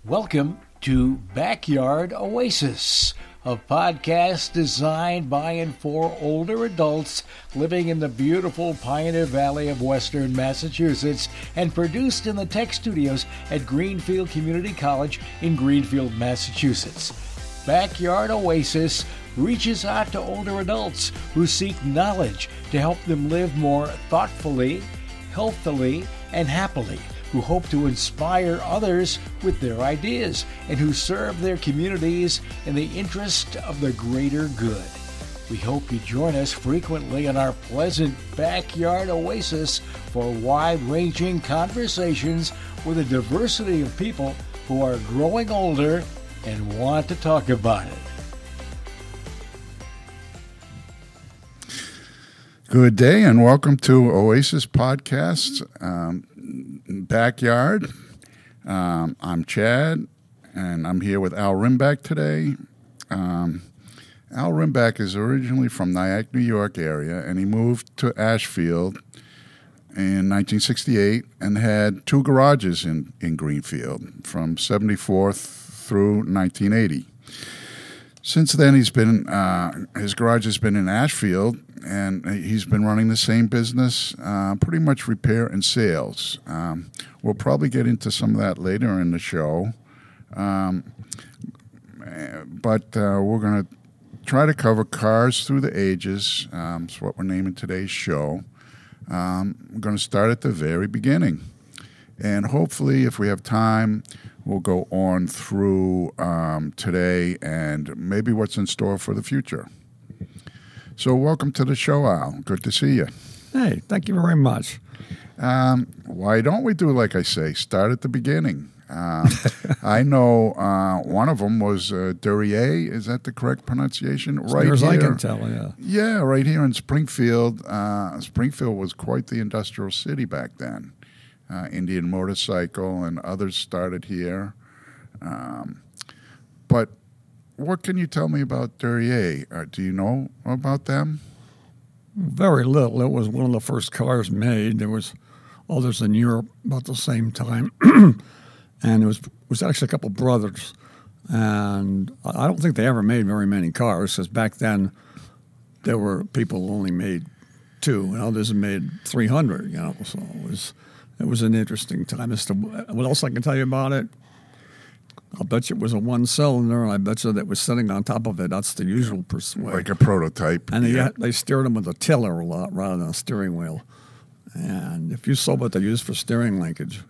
Welcome to Backyard Oasis, a podcast designed by and for older adults living in the beautiful Pioneer Valley of Western Massachusetts and produced in the tech studios at Greenfield Community College in Greenfield, Massachusetts. Backyard Oasis reaches out to older adults who seek knowledge to help them live more thoughtfully, healthily, and happily, who hope to inspire others with their ideas, and who serve their communities in the interest of the greater good. We hope you join us frequently in our pleasant backyard oasis for wide-ranging conversations with a diversity of people who are growing older and want to talk about it. Good day and welcome to Oasis Podcast Backyard. I'm Chad and I'm here with Al Rimback today. Al Rimback is originally from Nyack, New York area, and he moved to Ashfield in 1968 and had two garages in Greenfield from 74th through 1980. Since then, his garage has been in Ashfield, and he's been running the same business, pretty much repair and sales. We'll probably get into some of that later in the show, but we're going to try to cover cars through the ages. That's what we're naming today's show. We're going to start at the very beginning, and hopefully, if we have time, we'll go on through today and maybe what's in store for the future. So welcome to the show, Al. Good to see you. Hey, thank you very much. Why don't we do, like I say, start at the beginning? I know one of them was Duryea. Is that the correct pronunciation? Right here. As I can tell, yeah. Yeah, right here in Springfield. Springfield was quite the industrial city back then. Indian Motorcycle and others started here. But what can you tell me about Duryea? Do you know about them? Very little. It was one of the first cars made. There was others in Europe about the same time. And it was actually a couple of brothers. And I don't think they ever made very many cars, because back then there were people who only made two, and others made 300, so it was an interesting time. As to what else I can tell you about it, I'll bet you it was a one-cylinder, and I bet you that was sitting on top of it. That's the usual way. Like a prototype. And they steered them with a tiller a lot rather than a steering wheel. And if you saw what they used for steering linkage.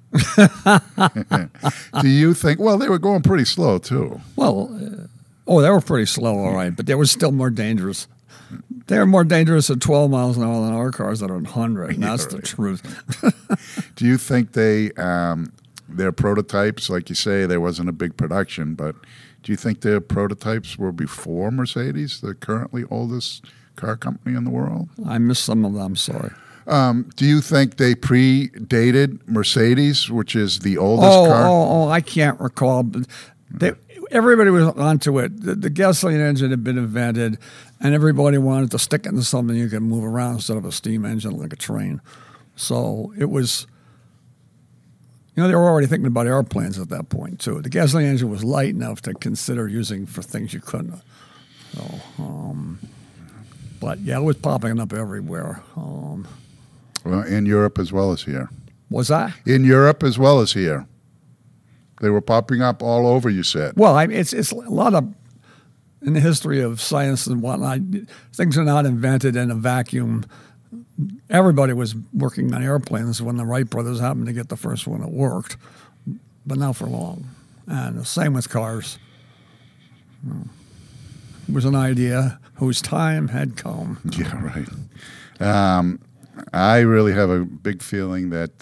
Do you think, well, they were going pretty slow, too. Well, they were pretty slow, all right, but they were still more dangerous. They're more dangerous at 12 miles an hour than our cars that are at 100, and that's the truth. Do you think their prototypes, like you say, there wasn't a big production, but do you think their prototypes were before Mercedes, the currently oldest car company in the world? I missed some of them, sorry. Do you think they predated Mercedes, which is the oldest car? I can't recall. But everybody was onto it. The gasoline engine had been invented, and everybody wanted to stick it into something you could move around instead of a steam engine like a train. So it was, they were already thinking about airplanes at that point, too. The gasoline engine was light enough to consider using for things you couldn't. But, yeah, it was popping up everywhere. Well, in Europe as well as here. Was that? In Europe as well as here. They were popping up all over, you said. Well, it's a lot of, in the history of science and whatnot, things are not invented in a vacuum. Everybody was working on airplanes when the Wright brothers happened to get the first one that worked, but not for long. And the same with cars. It was an idea whose time had come. Yeah, right. I really have a big feeling that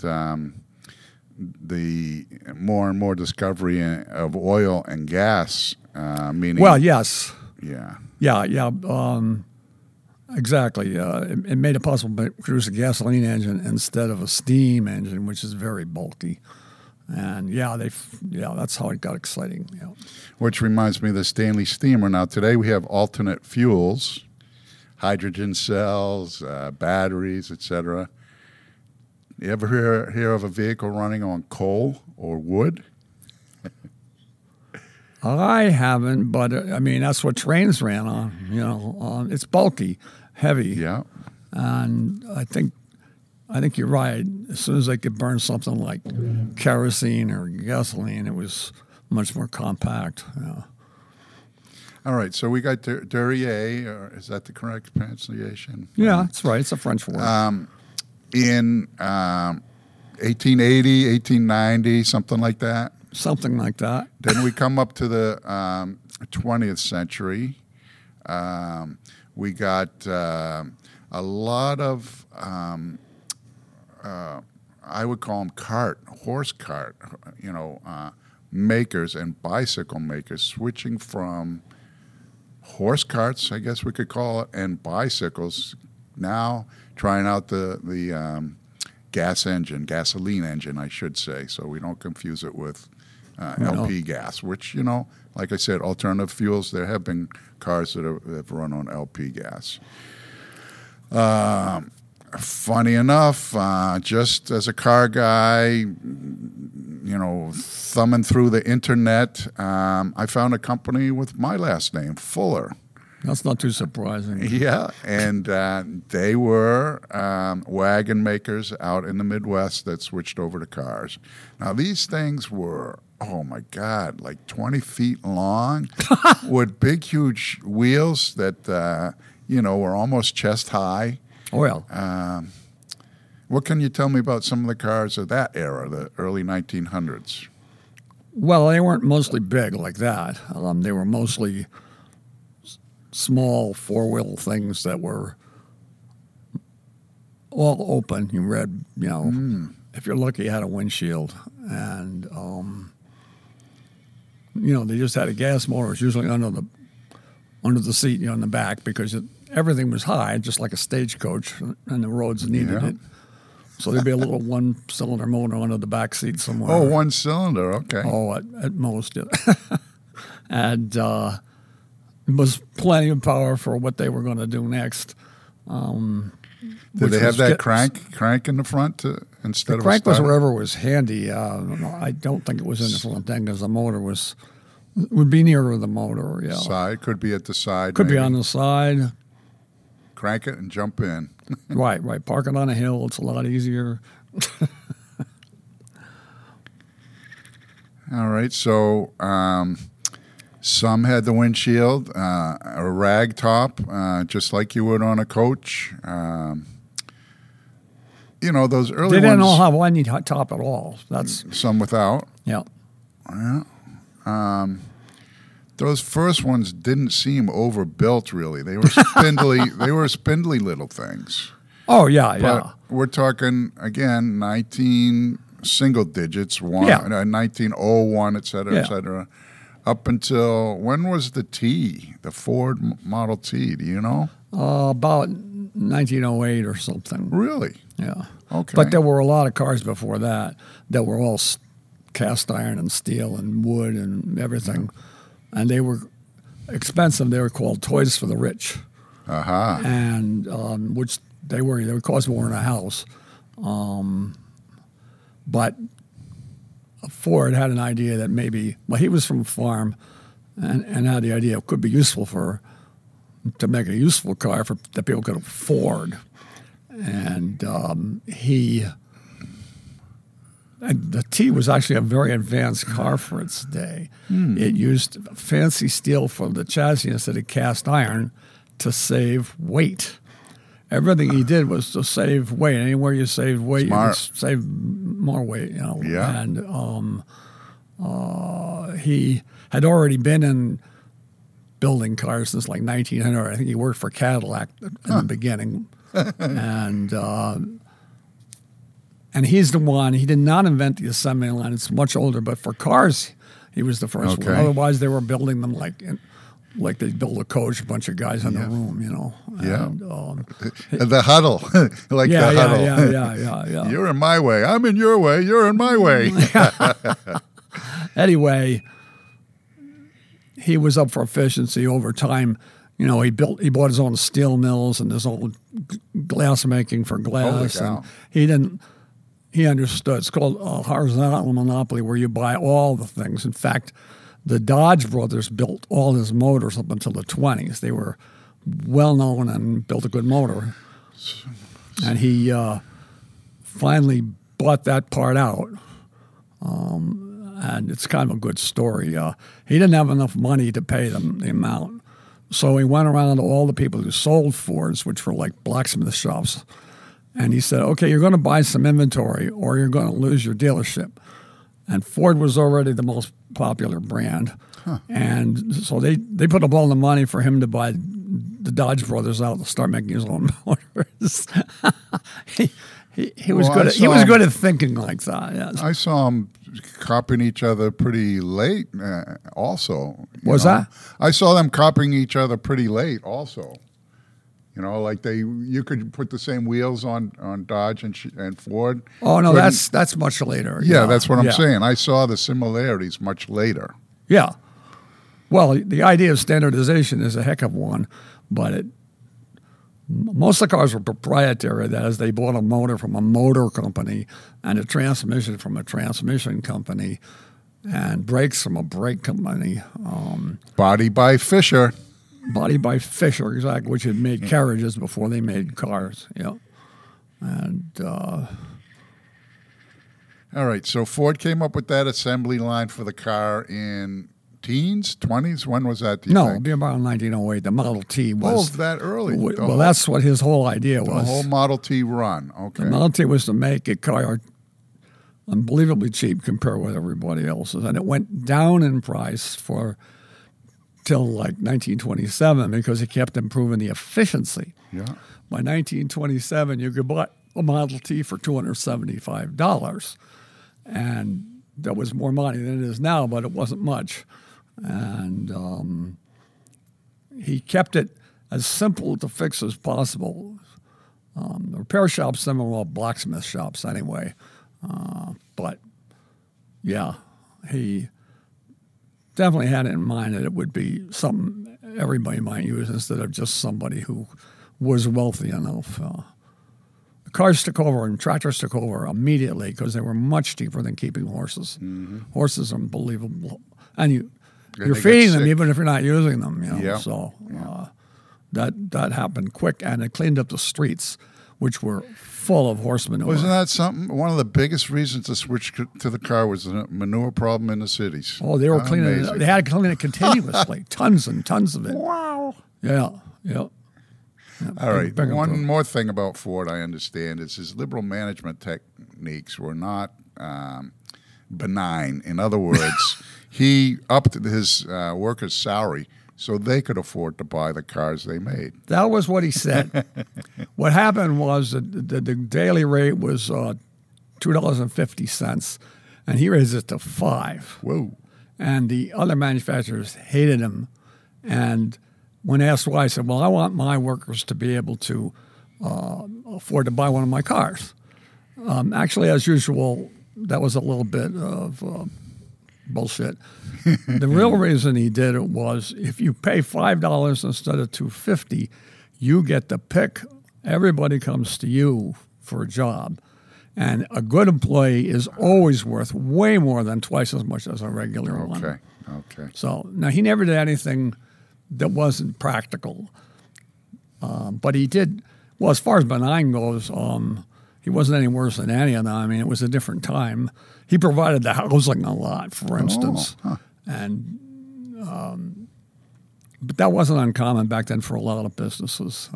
the more and more discovery of oil and gas, meaning... Well, yes. Yeah. Yeah. Exactly. It made it possible to produce a gasoline engine instead of a steam engine, which is very bulky. And that's how it got exciting. Yeah. Which reminds me of the Stanley Steamer. Now, today we have alternate fuels, hydrogen cells, batteries, etc. You ever hear of a vehicle running on coal or wood? I haven't, but I mean, that's what trains ran on. You know, it's bulky, heavy. Yeah. And I think you're right. As soon as they could burn something like kerosene or gasoline, it was much more compact. Yeah. All right, so we got Duryea, or is that the correct pronunciation? Yeah, that's right. It's a French word. In 1880, 1890, something like that. Something like that. Then we come up to the 20th century. We got a lot of, I would call them horse cart, makers and bicycle makers switching from horse carts, I guess we could call it, and bicycles, now trying out the gasoline engine, I should say, so we don't confuse it with LP gas, which, like I said, alternative fuels, there have been cars that have run on LP gas. Funny enough, just as a car guy, thumbing through the internet, I found a company with my last name, Fuller. That's not too surprising. Yeah, and they were wagon makers out in the Midwest that switched over to cars. Now, these things were, oh my God, like 20 feet long with big, huge wheels that, were almost chest high. Well, what can you tell me about some of the cars of that era, the early 1900s? Well, they weren't mostly big like that. They were mostly small four-wheel things that were all open. You read, if you're lucky, you had a windshield. And, they just had a gas motor. It was usually under the seat, in the back, because everything was high, just like a stagecoach, and the roads needed it. So there'd be a little one-cylinder motor under the back seat somewhere. Oh, one cylinder, okay. Oh, at most. And it was plenty of power for what they were going to do next. Did they have that crank in the front instead of a crank? Was starter? wherever was handy. I don't think it was in the front end because the motor would be nearer the motor. Yeah, side could be at the side. Could be on the side. Crank it and jump in. Right. Park it on a hill. It's a lot easier. All right. So some had the windshield, a rag top, just like you would on a coach. Those early ones. They didn't know how any top at all. That's some without. Yeah. Those first ones didn't seem overbuilt, really. They were spindly. They were spindly little things. Oh yeah, But we're talking again 19 single digits, 1901, et cetera, et cetera. Up until when was the Ford Model T? Do you know? About 1908 or something. Really? Yeah. Okay. But there were a lot of cars before that were all cast iron and steel and wood and everything. Yeah. And they were expensive. They were called toys for the rich. Uh-huh. And which they would cost more in a house. But Ford had an idea that maybe, he was from a farm and had the idea it could be useful to make a useful car that people could afford. And the T was actually a very advanced car for its day. It used fancy steel for the chassis instead of cast iron to save weight. Everything he did was to save weight. Anywhere you save weight, Smart. you can save more weight. Yeah. And he had already been in building cars since like 1900. I think he worked for Cadillac in the beginning. And he's the one, he did not invent the assembly line. It's much older, but for cars, he was the first one. Otherwise, they were building them like they build a coach, a bunch of guys in a room, And, the huddle, the huddle. Yeah. You're in my way. I'm in your way. You're in my way. Anyway, he was up for efficiency over time. He bought his own steel mills and his own glass making for glass. Holy cow. And he understood. It's called a horizontal monopoly where you buy all the things. In fact, The Dodge brothers built all his motors up until the 20s. They were well known and built a good motor. And he finally bought that part out. And it's kind of a good story. He didn't have enough money to pay them the amount. So he went around to all the people who sold Fords, which were like blacksmith shops. And he said, okay, you're going to buy some inventory or you're going to lose your dealership. And Ford was already the most popular brand. Huh. And so they put up all the money for him to buy the Dodge brothers out to start making his own motors. He was good. He was good at thinking like that. Yes. I saw him copying each other pretty late. Also, that? I saw them copying each other pretty late. Also, like you could put the same wheels on Dodge and Ford. Oh no, that's much later. Yeah, that's what I'm saying. I saw the similarities much later. Yeah. Well, the idea of standardization is a heck of one, but most of the cars were proprietary. That is, they bought a motor from a motor company and a transmission from a transmission company and brakes from a brake company. Body by Fisher. Body by Fisher, exactly, which had made carriages before they made cars. Yeah. And all right, so Ford came up with that assembly line for the car in teens, 20s? When was that, do you think? It'd be about 1908. The Model T was... Oh, that early. Well, that's what his whole idea was. The whole Model T run, okay. The Model T was to make a car unbelievably cheap compared with everybody else's. And it went down in price till like 1927 because he kept improving the efficiency. Yeah. By 1927, you could buy a Model T for $275. And that was more money than it is now, but it wasn't much. And he kept it as simple to fix as possible. The repair shops, them were all blacksmith shops anyway. But, yeah, he definitely had it in mind that it would be something everybody might use instead of just somebody who was wealthy enough. The cars took over and tractors took over immediately because they were much cheaper than keeping horses. Mm-hmm. Horses are unbelievable. And you're feeding them even if you're not using them. Yeah. So that happened quick, and it cleaned up the streets, which were full of horse manure. Wasn't that something? One of the biggest reasons to switch to the car was the manure problem in the cities. Oh, they were cleaning it. They had to clean it continuously, tons and tons of it. Wow. Yeah. All right. One more thing about Ford I understand is his liberal management techniques were not benign. In other words, he upped his workers' salary so they could afford to buy the cars they made. That was what he said. What happened was that the daily rate was $2.50, and he raised it to $5. Whoa. And the other manufacturers hated him. And when asked why, I said, well, I want my workers to be able to afford to buy one of my cars. Actually, as usual, that was a little bit of bullshit. The real reason he did it was if you pay $5 instead of $2.50, you get to pick. Everybody comes to you for a job. And a good employee is always worth way more than twice as much as a regular one. Okay. So now he never did anything that wasn't practical. But he did, well, as far as benign goes, he wasn't any worse than any of them. I mean, it was a different time. He provided the housing a lot, for instance. And but that wasn't uncommon back then for a lot of businesses.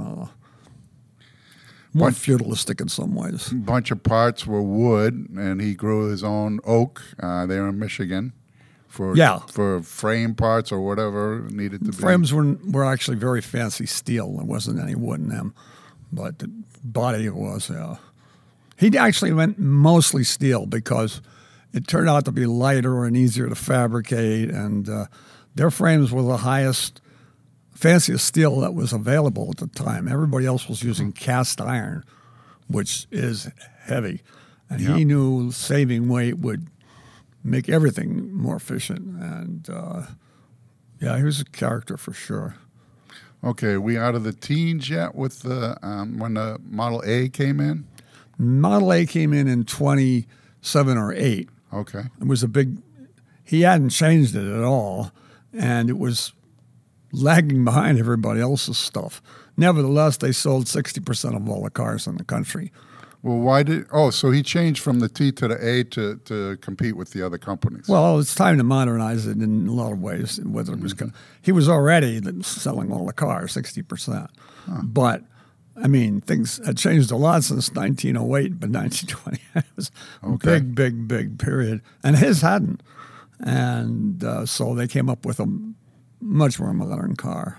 More feudalistic in some ways. A bunch of parts were wood, and he grew his own oak there in Michigan for frame parts or whatever needed to be. Frames were actually very fancy steel. There wasn't any wood in them, but the body was. He actually went mostly steel because it turned out to be lighter and easier to fabricate, and their frames were the highest, fanciest steel that was available at the time. Everybody else was using cast iron, which is heavy, and he knew saving weight would make everything more efficient. And he was a character for sure. Okay, we out of the teens yet with the when the Model A came in? Model A came in 27 or 8. Okay. It was he hadn't changed it at all, and it was lagging behind everybody else's stuff. Nevertheless, they sold 60% of all the cars in the country. Well, so he changed from the T to the A to compete with the other companies. Well, it's time to modernize it in a lot of ways. Whether it was he was already selling all the cars, 60%. But, I mean, things had changed a lot since 1908, but 1920 was a big period. And his hadn't. And so they came up with a much more modern car.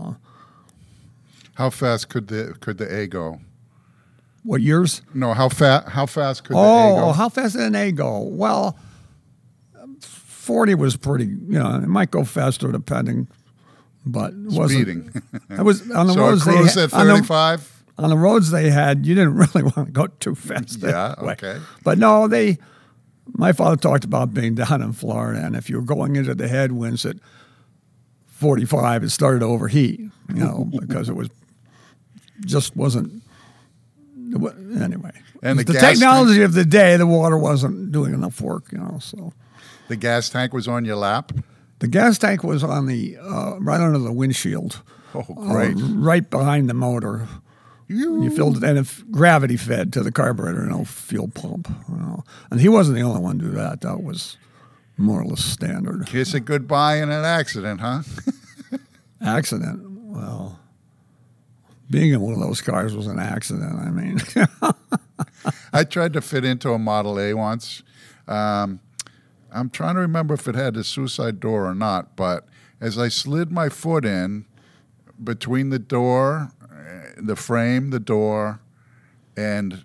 How fast could the A go? What years? No, how fast could the A go? Oh, how fast did an A go? Well, 40 was pretty, it might go faster depending, but it wasn't. Speeding. It was on the so roads a cruise at 35? On the roads they had, you didn't really want to go too fast. Yeah, anyway. okay. But no, my father talked about being down in Florida, and if you were going into the headwinds at 45, it started to overheat, because it wasn't. Anyway, and the technology of the day, the water wasn't doing enough work, So the gas tank was on your lap. The gas tank was on the right under the windshield. Oh, great! Right behind the motor. You filled it, and gravity fed to the carburetor, no fuel pump. And he wasn't the only one to do that. That was more or less standard. Kiss it goodbye in an accident, huh? Accident? Well, being in one of those cars was an accident. I mean, I tried to fit into a Model A once. I'm trying to remember if it had a suicide door or not, but as I slid my foot in between the door, the frame, the door, and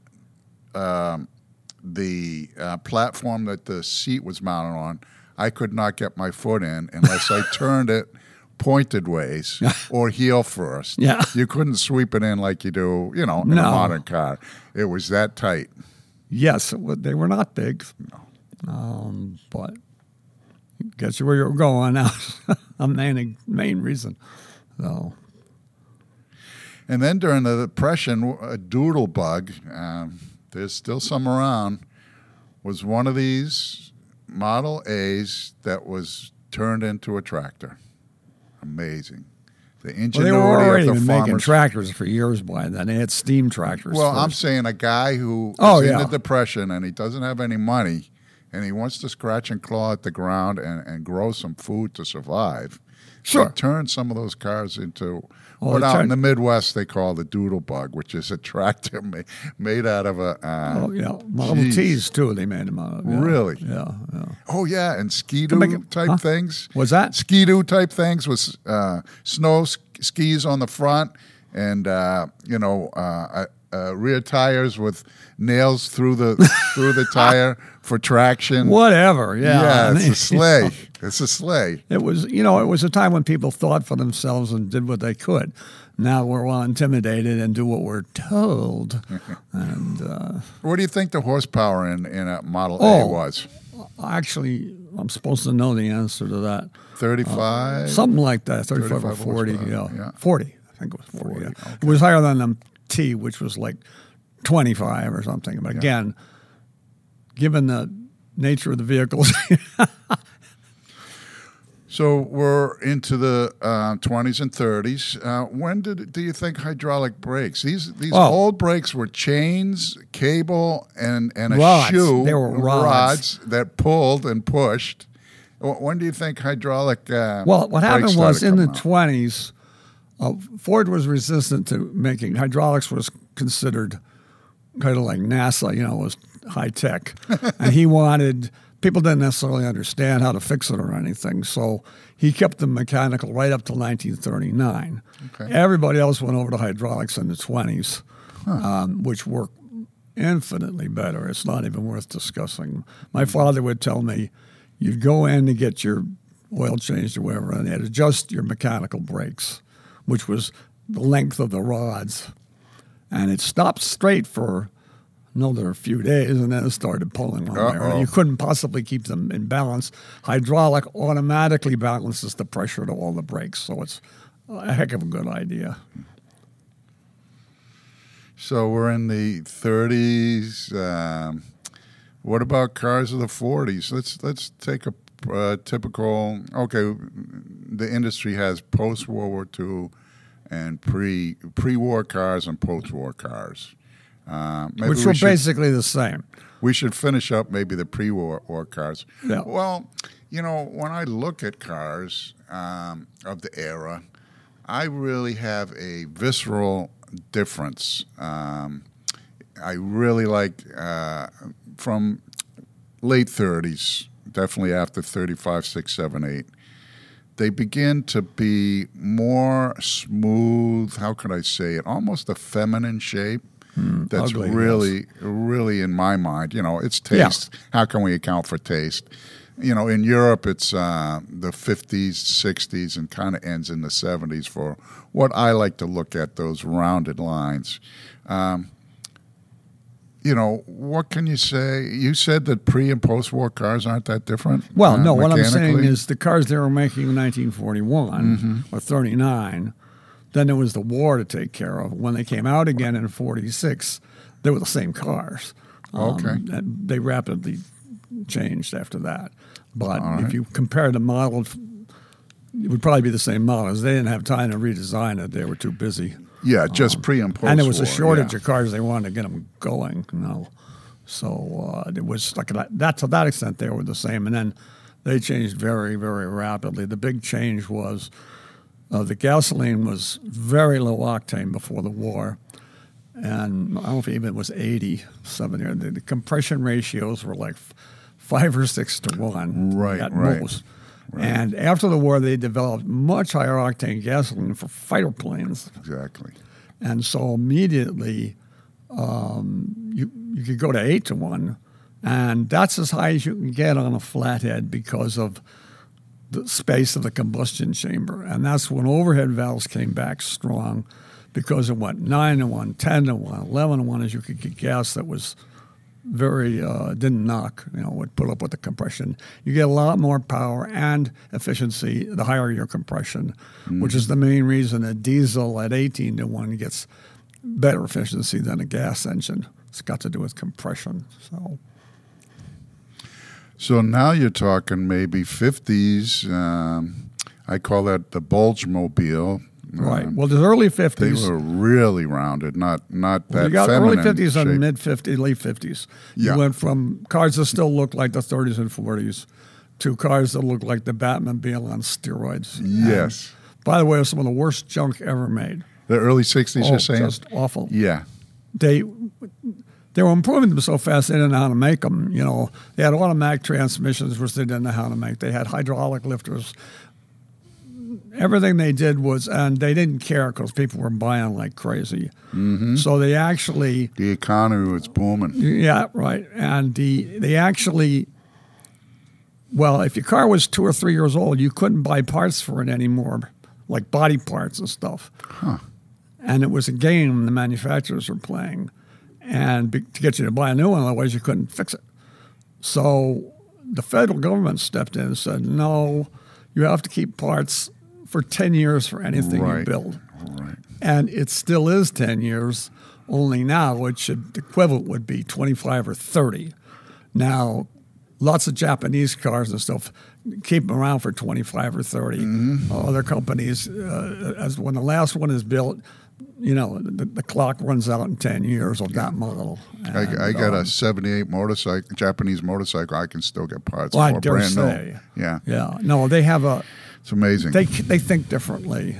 the platform that the seat was mounted on, I could not get my foot in unless I turned it pointed ways or heel first. Yeah. You couldn't sweep it in like you do, in a modern car. It was that tight. Yes, they were not big. No. But gets you where you're going now. A main reason. So. And then during the Depression, a doodle bug, there's still some around, was one of these Model A's that was turned into a tractor. Amazing. The ingenuity they were already of the making farmers. tractors for years by then. They had steam tractors. Well, first. I'm saying a guy who is in the Depression and he doesn't have any money and he wants to scratch and claw at the ground and grow some food to survive. Sure. They turned some of those cars into what out in the Midwest they call the doodle bug, which is a tractor made out of a... Model Ts, too, they made them out of. Yeah. Really? Yeah. Oh, yeah, and Ski-Doo type things. What's that? Ski-Doo type things with snow skis on the front and, rear tires with nails through the tire for traction. Whatever, yeah. Yeah, it's a sleigh. It's a sleigh. It was, it was a time when people thought for themselves and did what they could. Now we're all intimidated and do what we're told. And what do you think the horsepower in a Model A was? Actually, I'm supposed to know the answer to that. 35? Something like that, 35 or 40. Yeah. 40, I think it was 40. Yeah. Okay. It was higher than the T, which was like 25 or something. But again, given the nature of the vehicles. So we're into the 20s and 30s. When do you think hydraulic brakes? These old brakes were chains, cable, and a rods. shoe. They were rods that pulled and pushed. When do you think hydraulic Well, what happened was in the 20s, 20s, Ford was resistant to making hydraulics was considered kind of like NASA, was high tech. And he wanted... People didn't necessarily understand how to fix it or anything, so he kept them mechanical right up to 1939. Okay. Everybody else went over to hydraulics in the 20s, which worked infinitely better. It's not even worth discussing. My father would tell me, you'd go in to get your oil changed or whatever, and they'd adjust your mechanical brakes, which was the length of the rods. And it stopped straight for another few days, and then it started pulling one way. And you couldn't possibly keep them in balance. Hydraulic automatically balances the pressure to all the brakes, so it's a heck of a good idea. So we're in the 30s. What about cars of the 40s? Let's take a typical. Okay, the industry has post-World War II and pre-war cars and post-war cars. Maybe which were basically the same. We should finish up maybe the pre-war cars. Yeah. Well, when I look at cars of the era, I really have a visceral difference. I really like from late 30s, definitely after 35, 6, 7, 8. They begin to be more smooth, how could I say it, almost a feminine shape. That's ugly, really in my mind. It's taste. Yeah. How can we account for taste? In Europe, it's the 50s, 60s, and kind of ends in the 70s for what I like to look at, those rounded lines. What can you say? You said that pre- and post-war cars aren't that different? Well, no, what I'm saying is the cars they were making in 1941 or 39, then there was the war to take care of. When they came out again in 46, they were the same cars. Okay. They rapidly changed after that. But if you compare the model, it would probably be the same models. They didn't have time to redesign it. They were too busy. Yeah, just pre- and post-war. And there was a shortage of cars. They wanted to get them going, So it was like that. To that extent, they were the same. And then they changed very, very rapidly. The big change was the gasoline was very low octane before the war. And I don't know if even it was 80, 70. The compression ratios were like 5 or 6 to 1 at most. Right. And after the war, they developed much higher octane gasoline for fighter planes. Exactly. And so immediately, you could go to 8 to 1, and that's as high as you can get on a flathead because of the space of the combustion chamber. And that's when overhead valves came back strong, because it went 9 to 1, 10 to 1, 11 to 1, as you could get gas that was very didn't knock, would put up with the compression. You get a lot more power and efficiency the higher your compression, which is the main reason a diesel at 18 to 1 gets better efficiency than a gas engine. It's got to do with compression. So now you're talking maybe 50s. I call that the bulge mobile. Right. Well, the early 50s. They were really rounded, not that you got feminine early 50s shape. and mid 50s, late 50s. Yeah. You went from cars that still looked like the 30s and 40s to cars that looked like the Batmobile on steroids. Yes. And, by the way, it was some of the worst junk ever made. The early 60s, you're saying? Just awful. Yeah. They were improving them so fast they didn't know how to make them. They had automatic transmissions, which they didn't know how to make. They had hydraulic lifters. Everything they did was, and they didn't care because people were buying like crazy. Mm-hmm. So they actually... The economy was booming. Yeah, right. And they actually... Well, if your car was 2 or 3 years old, you couldn't buy parts for it anymore, like body parts and stuff. Huh. And it was a game the manufacturers were playing. And to get you to buy a new one, otherwise you couldn't fix it. So the federal government stepped in and said, no, you have to keep parts for 10 years for anything you build. Right. And it still is 10 years, only now the equivalent would be 25 or 30. Now, lots of Japanese cars and stuff keep them around for 25 or 30. Mm-hmm. Other companies, as when the last one is built, the clock runs out in 10 years of that model. And, I got a 78 motorcycle, Japanese motorcycle. I can still get parts well, for I dare brand say. new. Yeah. Yeah. No, they have it's amazing. They think differently,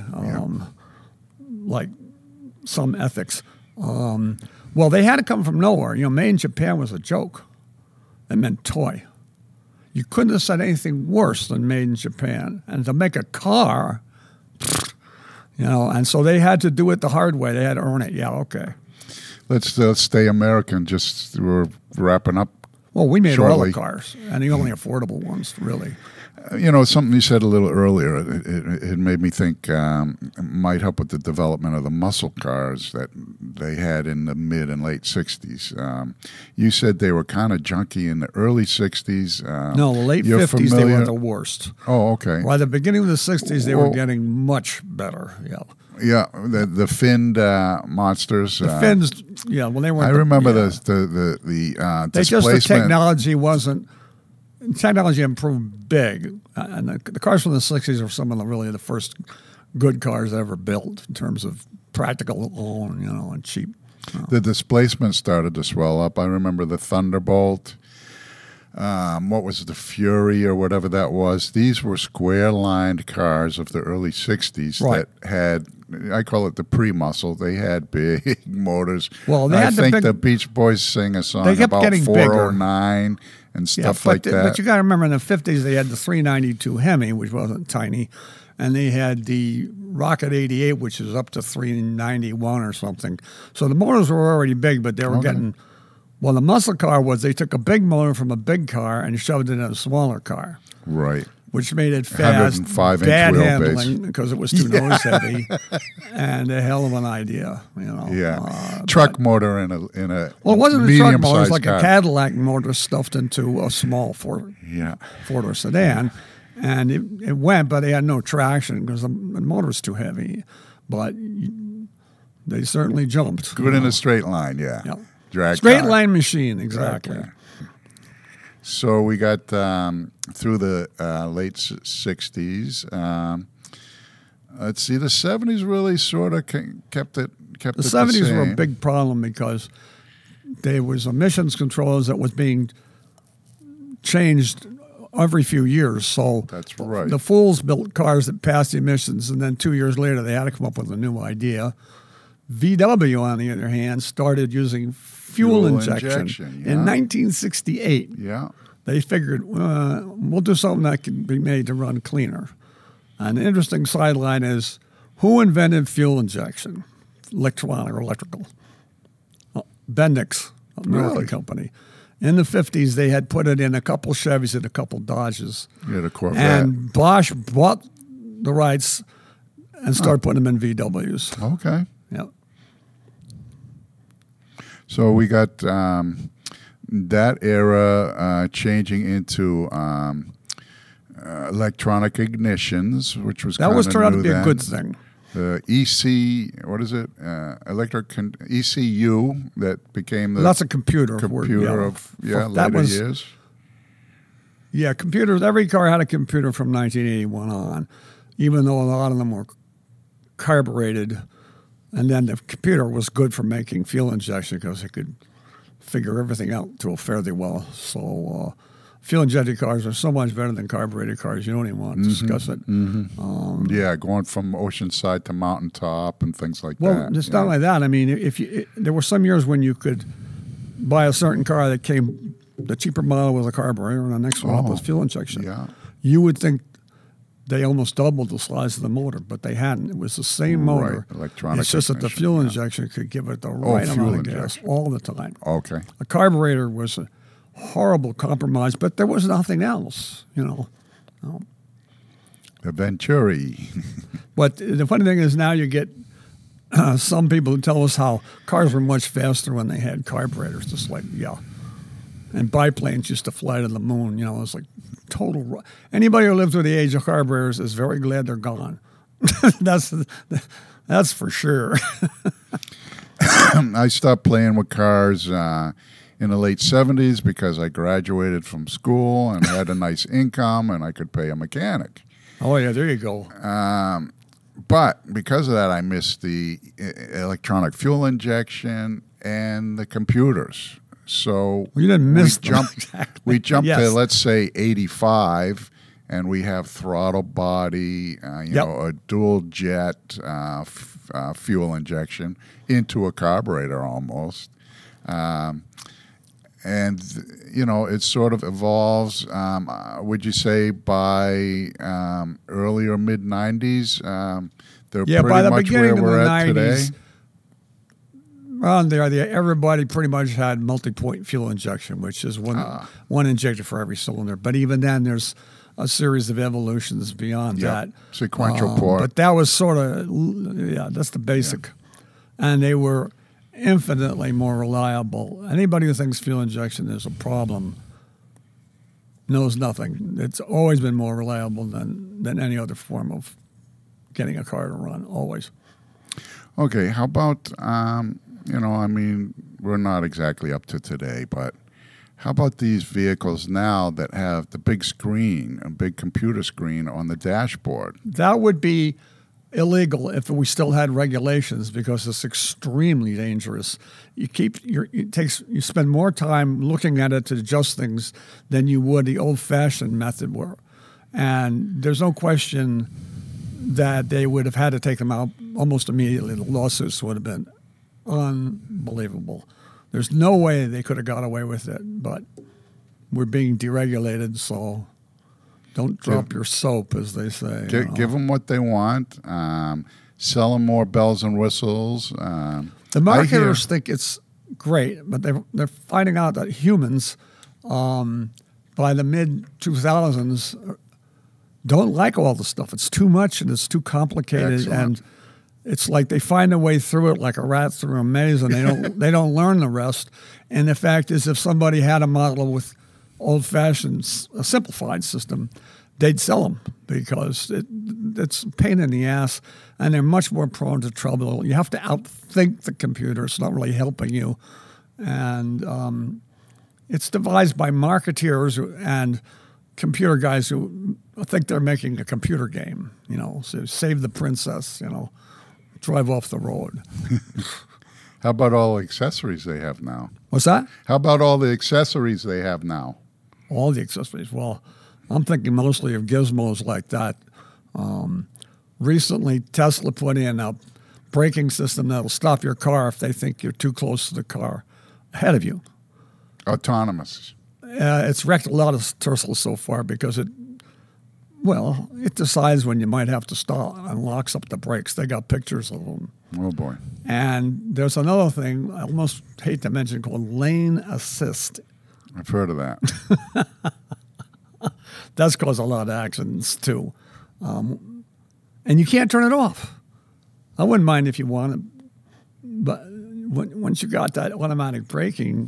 like some ethics. Well, they had to come from nowhere. Made in Japan was a joke. It meant toy. You couldn't have said anything worse than made in Japan. And to make a car, and so they had to do it the hard way. They had to earn it. Yeah, okay. Let's stay American. Just we're wrapping up. Well, we made all shortly. the cars, and the only affordable ones, really. Something you said a little earlier, it made me think might help with the development of the muscle cars that they had in the mid and late 60s. You said they were kind of junky in the early 60s. No, the late 50s, they were the worst. Oh, okay. By the beginning of the 60s, they were getting much better, yeah. Yeah, the finned monsters. The fins, well, they weren't. I remember the they displacement. just, the technology wasn't technology improved big, and the cars from the '60s are some of the first good cars ever built in terms of practical own, and cheap. The displacement started to swell up. I remember the Thunderbolt. What was the Fury or whatever that was? These were square-lined cars of the early '60s Right. that had, I call it the pre-muscle. They had big motors. Well, they I had the think big- the Beach Boys sing a song They kept about getting bigger. 409 and stuff like that. But you got to remember, in the '50s, they had the 392 Hemi, which wasn't tiny, and they had the Rocket 88, which is up to 391 or something. So the motors were already big, but they were getting. Well, the muscle car was they took a big motor from a big car and shoved it in a smaller car, Right. which made it fast, 105-inch bad wheelbase. handling because it was too nose heavy, and a hell of an idea, Yeah. Truck motor in a Well, it wasn't a truck motor; it was medium-sized like car. a Cadillac motor stuffed into a small Yeah. four-door sedan, and it went, but they had no traction because the motor was too heavy. But they certainly jumped. Good in a straight line, yeah. Yep. Drag Straight car. line machine, exactly. So we got through the late '60s. Let's see, the '70s really sort of kept it. The '70s were a big problem because there was emissions controls that was being changed every few years. So That's right. the fools built cars that passed the emissions, and then 2 years later they had to come up with a new idea. VW, on the other hand, started using fuel injection yeah. in 1968. Yeah. They figured, we'll do something that can be made to run cleaner. An interesting sideline is, who invented fuel injection, electronic or electrical? Bendix, American Really? company. In the 50s, they had put it in a couple Chevys and a couple Dodges. You had a Corvette. And Bosch bought the rights and started putting them in VWs. Okay. Yeah. So we got that era changing into electronic ignitions, which was That was kinda turned out to new be a then. good thing. The what is it? ECU that became the That's a computer. computer of that later was, years. Yeah, computers. Every car had a computer from 1981 on, even though a lot of them were carbureted. And then the computer was good for making fuel injection because it could figure everything out fairly well. So fuel injected cars are so much better than carbureted cars. You don't even want to discuss it. Yeah, going from oceanside to mountaintop and things like Well, that. it's not like that. I mean, there were some years when you could buy a certain car that came, the cheaper model was a carburetor, and the next one up was fuel injection. Yeah. You would think they almost doubled the size of the motor, but they hadn't. It was the same motor. Right, electronic It's just that the ignition, fuel yeah. injection could give it the right fuel amount of gas injection. all the time. Okay. A carburetor was a horrible compromise, but there was nothing else, The Venturi. But the funny thing is now you get some people who tell us how cars were much faster when they had carburetors, just like, and biplanes used to fly to the moon. It's like total. Anybody who lived through the age of carburetors is very glad they're gone. That's for sure. I stopped playing with cars in the late '70s because I graduated from school and had a nice income and I could pay a mechanic. Oh yeah, there you go. But because of that, I missed the electronic fuel injection and the computers. So Well, you didn't miss we them. jumped. Exactly. We jumped Yes. to, let's say, '85, and we have throttle body, a dual jet fuel injection into a carburetor almost. And it sort of evolves. Would you say by early or mid '90s, they're Yeah, by pretty the much beginning where of we're the at today? 90s, around there, everybody pretty much had multi-point fuel injection, which is one injector for every cylinder. But even then, there's a series of evolutions beyond that. Sequential port. But that was sort of, that's the basic. And they were infinitely more reliable. Anybody who thinks fuel injection is a problem knows nothing. It's always been more reliable than any other form of getting a car to run, always. Okay, how about, we're not exactly up to today, but How about these vehicles now that have the big screen, a big computer screen on the dashboard? That would be illegal if we still had regulations because it's extremely dangerous. You spend more time looking at it to adjust things than you would the old-fashioned method were. And there's no question that they would have had to take them out almost immediately. The lawsuits would have been unbelievable. There's no way they could have got away with it, but we're being deregulated, so don't drop your soap, as they say. Give them what they want. Sell them more bells and whistles. The marketers think it's great, but they're finding out that humans, by the mid-2000s, don't like all the stuff. It's too much and it's too complicated. Excellent. And it's like they find a way through it like a rat through a maze, and they don't learn the rest. And the fact is, if somebody had a model with old-fashioned, a simplified system, they'd sell them because it's a pain in the ass, and they're much more prone to trouble. You have to outthink the computer. It's not really helping you. And it's devised by marketeers and computer guys who think they're making a computer game, so save the princess, drive off the road. How about all the accessories they have now? What's that? How about all the accessories they have now? All the accessories. Well, I'm thinking mostly of gizmos like that. Recently, Tesla put in a braking system that'll stop your car if they think you're too close to the car ahead of you. Autonomous. It's wrecked a lot of Teslas so far because it decides when you might have to stop and locks up the brakes. They got pictures of them. Oh, boy. And there's another thing I almost hate to mention called lane assist. I've heard of that. That's caused a lot of accidents, too. And you can't turn it off. I wouldn't mind if you wanted, but once you got that automatic braking,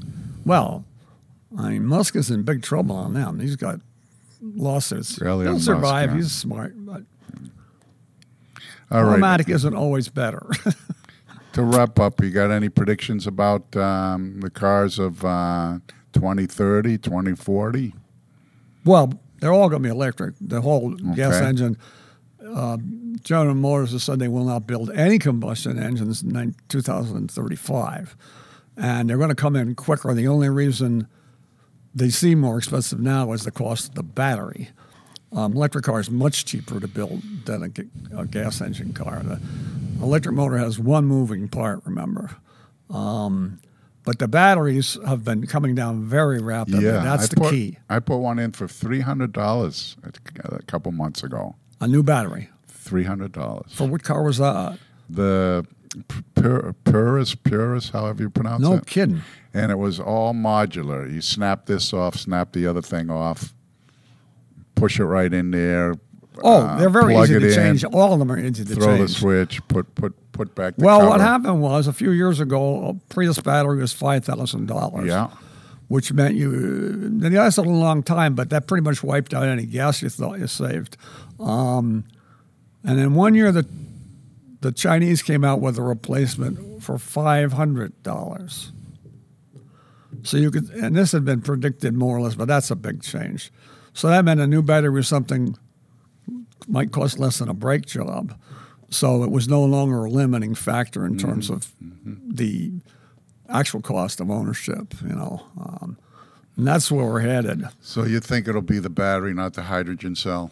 Musk is in big trouble on them. He's got lawsuits. Really, he'll survive. Musk, yeah. He's smart. But All right. automatic isn't always better. To wrap up, you got any predictions about the cars of 2030, 2040? Well, they're all going to be electric. The whole gas engine. General Motors has said they will not build any combustion engines in 2035. And they're going to come in quicker. The only reason they seem more expensive now is the cost of the battery. Electric car is much cheaper to build than a gas engine car. The electric motor has one moving part, remember. But the batteries have been coming down very rapidly. Yeah, That's the key. I put one in for $300 a couple months ago. A new battery. $300. For what car was that? The Purus, however you pronounce it. No kidding. And it was all modular. You snap this off, snap the other thing off, push it right in there. They're very plug easy it to in, change. All of them are easy to change. throw the switch, put back the Well, cover. what happened was a few years ago, a Prius battery was $5,000. Yeah. Which meant it lasted a long time, but that pretty much wiped out any gas you thought you saved. And then one year, the Chinese came out with a replacement for $500. So you could, and this had been predicted more or less, but that's a big change. So that meant a new battery was something might cost less than a brake job. So it was no longer a limiting factor in terms of the actual cost of ownership, and that's where we're headed. So you think it'll be the battery, not the hydrogen cell?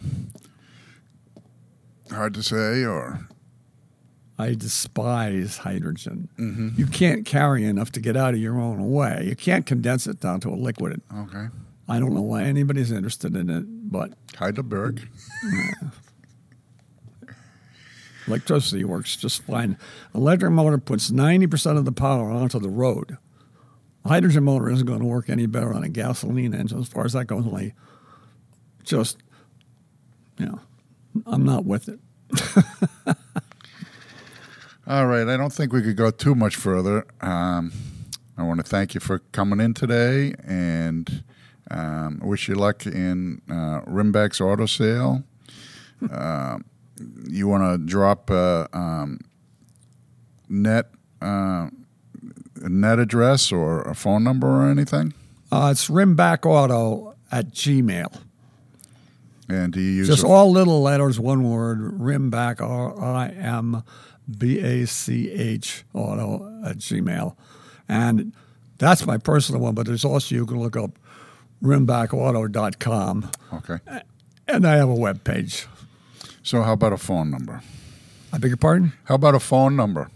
Hard to say, or? I despise hydrogen. Mm-hmm. You can't carry enough to get out of your own way. You can't condense it down to a liquid. Okay. I don't know why anybody's interested in it, but Heidelberg. electricity works just fine. Electric motor puts 90% of the power onto the road. A hydrogen motor isn't going to work any better on a gasoline engine as far as that goes. Only just, I'm not with it. All right. I don't think we could go too much further. I want to thank you for coming in today, and wish you luck in Rimback's auto sale. You want to drop a net address or a phone number or anything? It's rimbackauto@gmail. And do you use Just all little letters, one word, Rimbach, RIMBACH, auto@gmail. And that's my personal one, but there's also, you can look up rimbachauto.com. Okay. And I have a web page. So how about a phone number? I beg your pardon? How about a phone number?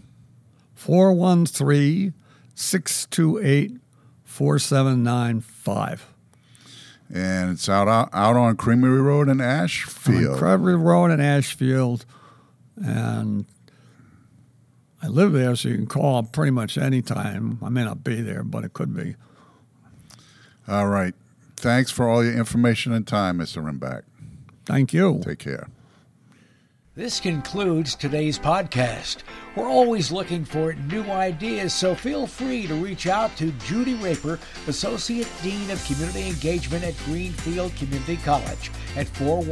413-628-4795. And it's out on Creamery Road in Ashfield. On Creamery Road in Ashfield. And I live there, so you can call pretty much any time. I may not be there, but it could be. All right. Thanks for all your information and time, Mr. Rimbach. Thank you. Take care. This concludes today's podcast. We're always looking for new ideas, so feel free to reach out to Judy Raper, Associate Dean of Community Engagement at Greenfield Community College, at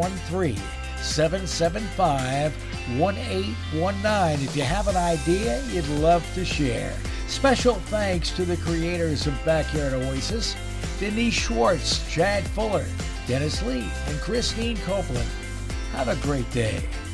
413-775-1819 if you have an idea you'd love to share. Special thanks to the creators of Backyard Oasis, Denise Schwartz, Chad Fuller, Dennis Lee, and Christine Copeland. Have a great day.